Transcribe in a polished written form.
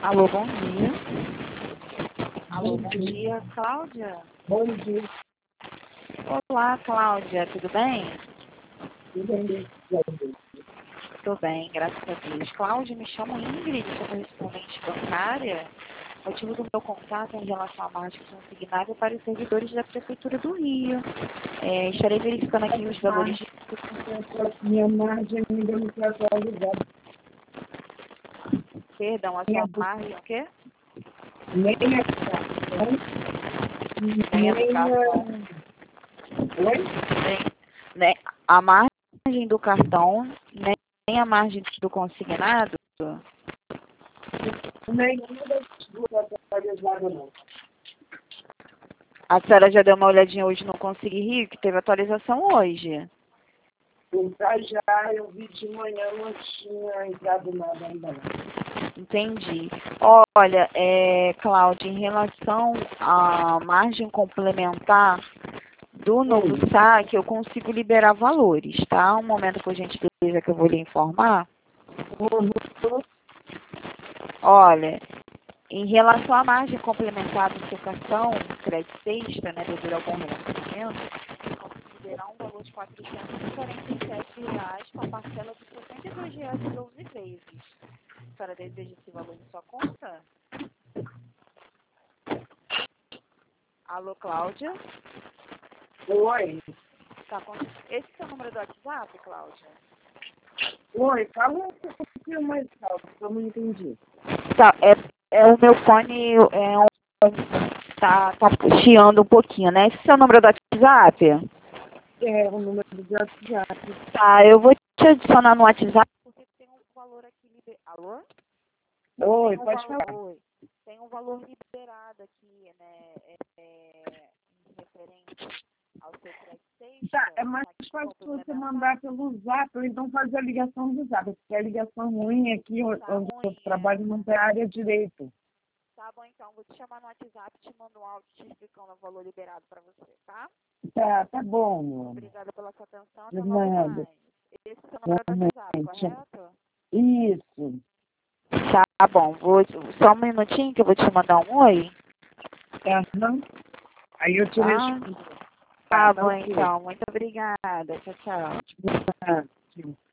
Alô, bom dia. Alô, bom dia, Cláudia. Bom dia. Olá, Cláudia, tudo bem? Tudo bem? Tudo bem, graças a Deus. Cláudia, me chamo Ingrid, sou correspondente bancária. O motivo do meu contato é em relação à margem consignável para os servidores da Prefeitura do Rio. Estarei verificando aqui os valores. Minha margem ainda não foi atualizada. Perdão, a sua margem o quê? Nem a cartão, Nem a do nem cartão. Oi? Nem a margem do cartão, nem a margem do consignado. Nenhuma das duas atualizada, não. A senhora já deu uma olhadinha hoje no Consegui Rio, que teve atualização hoje. Então, já eu vi de manhã, não tinha entrado nada ainda não. Entendi. Olha, Cláudia, em relação à margem complementar do novo saque, eu consigo liberar valores, tá? Um momento, por gentileza, que eu vou lhe informar. Olha, em relação à margem complementar do seu cartão, crédito sexta, né, devido ao bom relacionamento, eu consigo liberar um valor de R$ 447 com a parcela de R$ 62 em 12 vezes. A senhora deseja esse valor em sua conta? Alô, Cláudia? Oi. Tá, esse é o seu número do WhatsApp, Cláudia? Oi, fala um pouquinho mais alto, que eu não entendi. Tá, o meu fone tá chiando um pouquinho, né? Esse é o seu número do WhatsApp? É, o número do WhatsApp. Tá, eu vou te adicionar no WhatsApp porque tem um valor aqui liberado. Alô? Oi, pode falar. Oi. Tem um valor liberado aqui, né? Em referência ao seu crédito sexta. Tá, é mais fácil você mandar pelo Zap, ou então fazer a ligação do Zap, porque a ligação ruim aqui onde eu trabalho não tem área direito. Tá bom, então, vou te chamar no WhatsApp, te mando um áudio te explicando o valor liberado para você, tá? Tá bom, meu amor. Obrigada pela sua atenção, De até logo nada. mais. Esse é o seu número do WhatsApp, correto? Isso. Tá bom, só um minutinho que eu vou te mandar um oi. Não? Aí eu te respondo. Tá bom, ok. então, muito obrigada. Tchau, tchau. Tá.